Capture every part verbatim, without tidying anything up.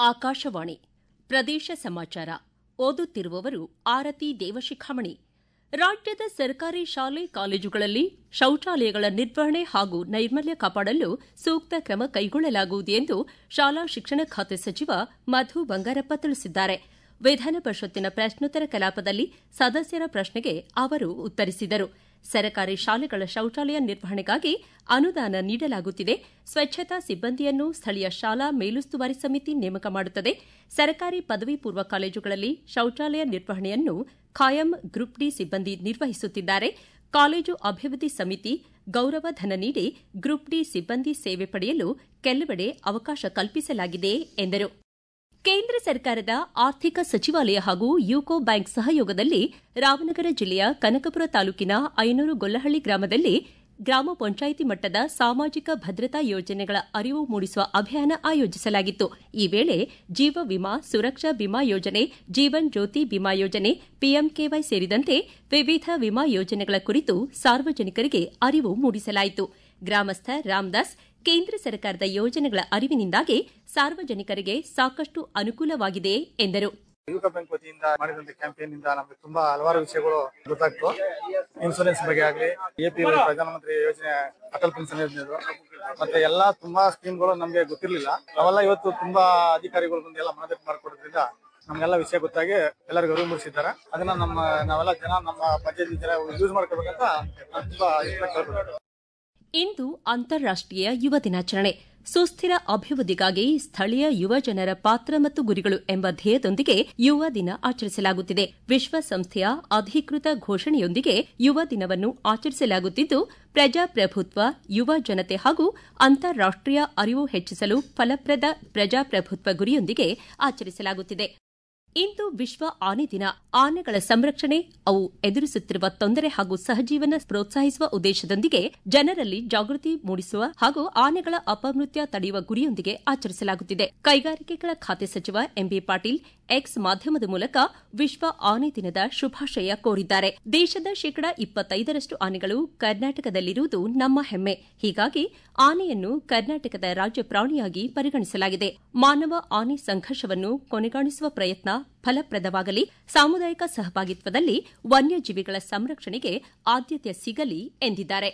ಆಕಾಶವಾಣಿ ಪ್ರದೇಶ ಸಮಾಚಾರ ಓದುತ್ತಿರುವವರು ಆರತಿ ದೇವಶಿಖಾಮಣಿ. ರಾಜ್ಯದ ಸರ್ಕಾರಿ ಶಾಲೆ ಕಾಲೇಜುಗಳಲ್ಲಿ ಶೌಚಾಲಯಗಳ ನಿರ್ವಹಣೆ ಹಾಗೂ ನೈರ್ಮಲ್ಯ ಕಾಪಾಡಲು ಸೂಕ್ತ ಕ್ರಮ ಕೈಗೊಳ್ಳಲಾಗುವುದು ಎಂದು ಶಾಲಾ ಶಿಕ್ಷಣ ಖಾತೆ ಸಚಿವ ಮಧು ಬಂಗಾರಪ್ಪ ತಿಳಿಸಿದ್ದಾರೆ. ವಿಧಾನ ಪರಿಷತ್ತಿನ ಪ್ರಶ್ನೋತ್ತರ ಕಲಾಪದಲ್ಲಿ ಸದಸ್ಯರ ಪ್ರಶ್ನೆಗೆ ಅವರು ಉತ್ತರಿಸಿದರು. ಸರ್ಕಾರಿ ಶಾಲೆಗಳ ಶೌಚಾಲಯ ನಿರ್ವಹಣೆಗಾಗಿ ಅನುದಾನ ನೀಡಲಾಗುತ್ತಿದೆ. ಸ್ವಚ್ಛತಾ ಸಿಬ್ಬಂದಿಯನ್ನು ಸ್ಥಳೀಯ ಶಾಲಾ ಮೇಲುಸ್ತುವಾರಿ ಸಮಿತಿ ನೇಮಕ ಮಾಡುತ್ತದೆ. ಸರ್ಕಾರಿ ಪದವಿ ಪೂರ್ವ ಕಾಲೇಜುಗಳಲ್ಲಿ ಶೌಚಾಲಯ ನಿರ್ವಹಣೆಯನ್ನು ಖಾಯಂ ಗ್ರೂಪ್ ಡಿ ಸಿಬ್ಬಂದಿ ನಿರ್ವಹಿಸುತ್ತಿದ್ದಾರೆ. ಕಾಲೇಜು ಅಭಿವೃದ್ಧಿ ಸಮಿತಿ ಗೌರವಧನ ನೀಡಿ ಗ್ರೂಪ್ ಡಿ ಸಿಬ್ಬಂದಿ ಸೇವೆ ಪಡೆಯಲು ಕೆಲವೆಡೆ ಅವಕಾಶ ಕಲ್ಪಿಸಲಾಗಿದೆ ಎಂದರು. ಕೇಂದ್ರ ಸರ್ಕಾರದ ಆರ್ಥಿಕ ಸಚಿವಾಲಯ ಹಾಗೂ ಯುಕೋ ಬ್ಯಾಂಕ್ ಸಹಯೋಗದಲ್ಲಿ ರಾಮನಗರ ಜಿಲ್ಲೆಯ ಕನಕಪುರ ತಾಲೂಕಿನ ಐನೂರು ಗೊಲ್ಲಹಳ್ಳಿ ಗ್ರಾಮದಲ್ಲಿ ಗ್ರಾಮ ಪಂಚಾಯಿತಿ ಮಟ್ಟದ ಸಾಮಾಜಿಕ ಭದ್ರತಾ ಯೋಜನೆಗಳ ಅರಿವು ಮೂಡಿಸುವ ಅಭಿಯಾನ ಆಯೋಜಿಸಲಾಗಿತ್ತು. ಈ ವೇಳೆ ಜೀವ ವಿಮಾ, ಸುರಕ್ಷಾ ವಿಮಾ ಯೋಜನೆ, ಜೀವನ್ ಜ್ಯೋತಿ ವಿಮಾ ಯೋಜನೆ, ಪಿಎಂಕೆವೈ ಸೇರಿದಂತೆ ವಿವಿಧ ವಿಮಾ ಯೋಜನೆಗಳ ಕುರಿತು ಸಾರ್ವಜನಿಕರಿಗೆ ಅರಿವು ಮೂಡಿಸಲಾಯಿತು. ಗ್ರಾಮಸ್ಥ ರಾಮದಾಸ್, ಕೇಂದ್ರ ಸರ್ಕಾರದ ಯೋಜನೆಗಳ ಅರಿವಿನಿಂದಾಗಿ ಸಾರ್ವಜನಿಕರಿಗೆ ಸಾಕಷ್ಟು ಅನುಕೂಲವಾಗಿದೆ ಎಂದರು. ಯುಕೋ ಬ್ಯಾಂಕ್ ವತಿಯಿಂದ ಮಾಡಿದಂತ ಕ್ಯಾಂಪೇನ್ ಇಂದ ನಮಗೆ ತುಂಬಾ ಹಲವಾರು ವಿಷಯಗಳು ಗೊತ್ತಾಗ್ತು. ಇನ್ಸೂರೆನ್ಸ್ ಬಗ್ಗೆ ಆಗಲಿ, ಎಪಿವೈ ಪ್ರಧಾನಮಂತ್ರಿ ಯೋಜನೆ, ಅಟಲ್ ಪೆನ್ಷನ್ ಯೋಜನೆ ಮತ್ತೆ ಎಲ್ಲಾ ತುಂಬಾ ಸ್ಕೀಮ್ಗಳು ನಮಗೆ ಗೊತ್ತಿರಲಿಲ್ಲ. ಅವೆಲ್ಲ ಇವತ್ತು ತುಂಬಾ ಅಧಿಕಾರಿಗಳು ಬಂದು ಎಲ್ಲ ಮನದಟ್ಟು ಮಾಡಿಕೊಡೋದ್ರಿಂದ ನಮ್ಗೆಲ್ಲ ವಿಷಯ ಗೊತ್ತಾಗಿ ಎಲ್ಲರಿಗೂ ಅರಿವು ಮೂಡಿಸಿದ್ದಾರೆ. ಅದನ್ನ ನಮ್ಮ ನಾವೆಲ್ಲ ಜನ ನಮ್ಮ ಪಂಚಾಯತ್ ಜನ ಯೂಸ್ ಮಾಡ್ಕೋಬೇಕಂತ ತುಂಬಾ ಇಷ್ಟ. ಇಂದು ಅಂತಾರಾಷ್ಟೀಯ ಯುವ ದಿನಾಚರಣೆ. ಸುಸ್ಥಿರ ಅಭಿವೃದ್ಧಿಗಾಗಿ ಸ್ಥಳೀಯ ಯುವ ಜನರ ಪಾತ್ರ ಮತ್ತು ಗುರಿಗಳು ಎಂಬ ಧ್ಯೇಯದೊಂದಿಗೆ ಯುವ ದಿನ ಆಚರಿಸಲಾಗುತ್ತಿದೆ. ವಿಶ್ವಸಂಸ್ಥೆಯ ಅಧಿಕೃತ ಘೋಷಣೆಯೊಂದಿಗೆ ಯುವ ದಿನವನ್ನು ಆಚರಿಸಲಾಗುತ್ತಿದ್ದು, ಪ್ರಜಾಪ್ರಭುತ್ವ, ಯುವ ಜನತೆ ಹಾಗೂ ಅಂತಾರಾಷ್ಟೀಯ ಅರಿವು ಹೆಚ್ಚಿಸಲು ಫಲಪ್ರದ ಪ್ರಜಾಪ್ರಭುತ್ವ ಗುರಿಯೊಂದಿಗೆ ಆಚರಿಸಲಾಗುತ್ತಿದೆ. ಇಂದು ವಿಶ್ವ ಆನೆ ದಿನ. ಆನೆಗಳ ಸಂರಕ್ಷಣೆ, ಅವು ಎದುರಿಸುತ್ತಿರುವ ತೊಂದರೆ ಹಾಗೂ ಸಹಜೀವನ ಪ್ರೋತ್ಸಾಹಿಸುವ ಉದ್ದೇಶದೊಂದಿಗೆ ಜನರಲ್ಲಿ ಜಾಗೃತಿ ಮೂಡಿಸುವ ಹಾಗೂ ಆನೆಗಳ ಅಪಮೃತ್ಯು ತಡೆಯುವ ಗುರಿಯೊಂದಿಗೆ ಆಚರಿಸಲಾಗುತ್ತಿದೆ. ಕೈಗಾರಿಕೆಗಳ ಖಾತೆ ಸಚಿವ ಎಂಬಿ ಪಾಟೀಲ್ ಎಕ್ಸ್ ಮಾಧ್ಯಮದ ಮೂಲಕ ವಿಶ್ವ ಆನೆ ದಿನದ ಶುಭಾಶಯ ಕೋರಿದ್ದಾರೆ. ದೇಶದ ಶೇಕಡಾ ಇಪ್ಪತ್ತೈದರಷ್ಟು ಆನೆಗಳು ಕರ್ನಾಟಕದಲ್ಲಿರುವುದು ನಮ್ಮ ಹೆಮ್ಮೆ. ಹೀಗಾಗಿ ಆನೆಯನ್ನು ಕರ್ನಾಟಕದ ರಾಜ್ಯ ಪ್ರಾಣಿಯಾಗಿ ಪರಿಗಣಿಸಲಾಗಿದೆ. ಮಾನವ ಆನೆ ಸಂಘರ್ಷವನ್ನು ಕೊನೆಗಾಣಿಸುವ ಪ್ರಯತ್ನ ಫಲಪ್ರದವಾಗಲಿ, ಸಾಮುದಾಯಿಕ ಸಹಭಾಗಿತ್ವದಲ್ಲಿ ವನ್ಯಜೀವಿಗಳ ಸಂರಕ್ಷಣೆಗೆ ಆದ್ಯತೆ ಸಿಗಲಿ ಎಂದಿದ್ದಾರೆ.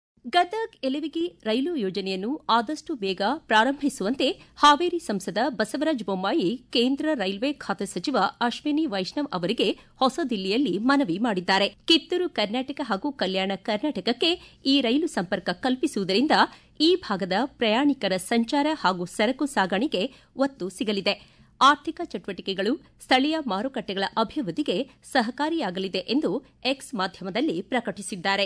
ಗದಗ್ ಎಲವಿಗಿ ರೈಲು ಯೋಜನೆಯನ್ನು ಆದಷ್ಟು ಬೇಗ ಪ್ರಾರಂಭಿಸುವಂತೆ ಹಾವೇರಿ ಸಂಸದ ಬಸವರಾಜ ಬೊಮ್ಮಾಯಿ ಕೇಂದ್ರ ರೈಲ್ವೆ ಖಾತೆ ಸಚಿವ ಅಶ್ವಿನಿ ವೈಷ್ಣವ್ ಅವರಿಗೆ ಹೊಸದಿಲ್ಲಿಯಲ್ಲಿ ಮನವಿ ಮಾಡಿದ್ದಾರೆ. ಕಿತ್ತೂರು ಕರ್ನಾಟಕ ಹಾಗೂ ಕಲ್ಯಾಣ ಕರ್ನಾಟಕಕ್ಕೆ ಈ ರೈಲು ಸಂಪರ್ಕ ಕಲ್ಪಿಸುವುದರಿಂದ ಈ ಭಾಗದ ಪ್ರಯಾಣಿಕರ ಸಂಚಾರ ಹಾಗೂ ಸರಕು ಸಾಗಾಣಿಕೆ ಒತ್ತು ಸಿಗಲಿದೆ. ಆರ್ಥಿಕ ಚಟುವಟಿಕೆಗಳು, ಸ್ಥಳೀಯ ಮಾರುಕಟ್ಟೆಗಳ ಅಭಿವೃದ್ಧಿಗೆ ಸಹಕಾರಿಯಾಗಲಿದೆ ಎಂದು ಎಕ್ಸ್ ಮಾಧ್ಯಮದಲ್ಲಿ ಪ್ರಕಟಿಸಿದ್ದಾರೆ.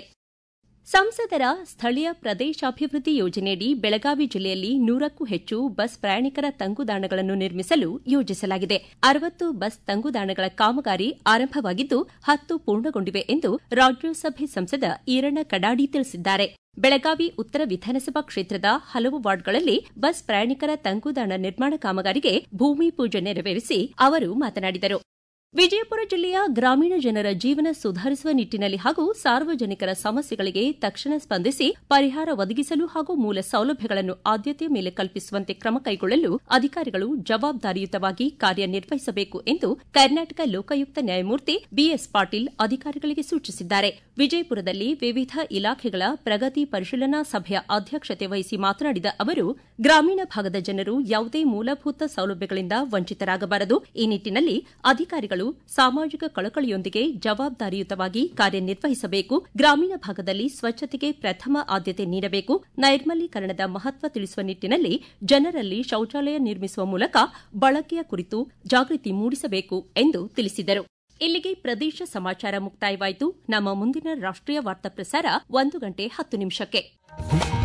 ಸಂಸದರ ಸ್ಥಳೀಯ ಪ್ರದೇಶಾಭಿವೃದ್ಧಿ ಯೋಜನೆಯಡಿ ಬೆಳಗಾವಿ ಜಿಲ್ಲೆಯಲ್ಲಿ ನೂರಕ್ಕೂ ಹೆಚ್ಚು ಬಸ್ ಪ್ರಯಾಣಿಕರ ತಂಗುದಾಣಗಳನ್ನು ನಿರ್ಮಿಸಲು ಯೋಜಿಸಲಾಗಿದೆ. ಅರವತ್ತು ಬಸ್ ತಂಗುದಾಣಗಳ ಕಾಮಗಾರಿ ಆರಂಭವಾಗಿದ್ದು, ಹತ್ತು ಪೂರ್ಣಗೊಂಡಿವೆ ಎಂದು ರಾಜ್ಯಸಭೆ ಸಂಸದ ಈರಣ್ಣ ಕಡಾಡಿ ತಿಳಿಸಿದ್ದಾರೆ. ಬೆಳಗಾವಿ ಉತ್ತರ ವಿಧಾನಸಭಾ ಕ್ಷೇತ್ರದ ಹಲವು ವಾರ್ಡ್ಗಳಲ್ಲಿ ಬಸ್ ಪ್ರಯಾಣಿಕರ ತಂಗುದಾಣ ನಿರ್ಮಾಣ ಕಾಮಗಾರಿಗೆ ಭೂಮಿ ಪೂಜೆ ನೆರವೇರಿಸಿ ಅವರು ಮಾತನಾಡಿದರು. ವಿಜಯಪುರ ಜಿಲ್ಲೆಯ ಗ್ರಾಮೀಣ ಜನರ ಜೀವನ ಸುಧಾರಿಸುವ ನಿಟ್ಟಿನಲ್ಲಿ ಹಾಗೂ ಸಾರ್ವಜನಿಕರ ಸಮಸ್ಯೆಗಳಿಗೆ ತಕ್ಷಣ ಸ್ಪಂದಿಸಿ ಪರಿಹಾರ ಒದಗಿಸಲು ಹಾಗೂ ಮೂಲ ಸೌಲಭ್ಯಗಳನ್ನು ಆದ್ಯತೆಯ ಮೇಲೆ ಕಲ್ಪಿಸುವಂತೆ ಕ್ರಮ ಕೈಗೊಳ್ಳಲು ಅಧಿಕಾರಿಗಳು ಜವಾಬ್ದಾರಿಯುತವಾಗಿ ಕಾರ್ಯನಿರ್ವಹಿಸಬೇಕು ಎಂದು ಕರ್ನಾಟಕ ಲೋಕಾಯುಕ್ತ ನ್ಯಾಯಮೂರ್ತಿ ಬಿಎಸ್ ಪಾಟೀಲ್ ಅಧಿಕಾರಿಗಳಿಗೆ ಸೂಚಿಸಿದ್ದಾರೆ. ವಿಜಯಪುರದಲ್ಲಿ ವಿವಿಧ ಇಲಾಖೆಗಳ ಪ್ರಗತಿ ಪರಿಶೀಲನಾ ಸಭೆಯ ಅಧ್ಯಕ್ಷತೆ ವಹಿಸಿ ಮಾತನಾಡಿದ ಅವರು, ಗ್ರಾಮೀಣ ಭಾಗದ ಜನರು ಯಾವುದೇ ಮೂಲಭೂತ ಸೌಲಭ್ಯಗಳಿಂದ ವಂಚಿತರಾಗಬಾರದು. ಈ ನಿಟ್ಟಿನಲ್ಲಿ ಅಧಿಕಾರಿಗಳು ಸಾಮಾಜಿಕ ಕಳಕಳಿಯೊಂದಿಗೆ ಜವಾಬ್ದಾರಿಯುತವಾಗಿ ಕಾರ್ಯನಿರ್ವಹಿಸಬೇಕು. ಗ್ರಾಮೀಣ ಭಾಗದಲ್ಲಿ ಸ್ವಚ್ಛತೆಗೆ ಪ್ರಥಮ ಆದ್ಯತೆ ನೀಡಬೇಕು. ನೈರ್ಮಲೀಕರಣದ ಮಹತ್ವ ತಿಳಿಸುವ ನಿಟ್ಟಿನಲ್ಲಿ ಜನರಲ್ಲಿ ಶೌಚಾಲಯ ನಿರ್ಮಿಸುವ ಮೂಲಕ ಬಳಕೆಯ ಕುರಿತು ಜಾಗೃತಿ ಮೂಡಿಸಬೇಕು ಎಂದು ತಿಳಿಸಿದರು. ಇಲ್ಲಿಗೆ ಪ್ರದೇಶ ಸಮಾಚಾರ ಮುಕ್ತಾಯವಾಯಿತು. ನಮ್ಮ ಮುಂದಿನ ರಾಷ್ಟೀಯ ವಾರ್ತಾ ಪ್ರಸಾರ ಒಂದು ಗಂಟೆ ಹತ್ತು ನಿಮಿಷಕ್ಕೆ.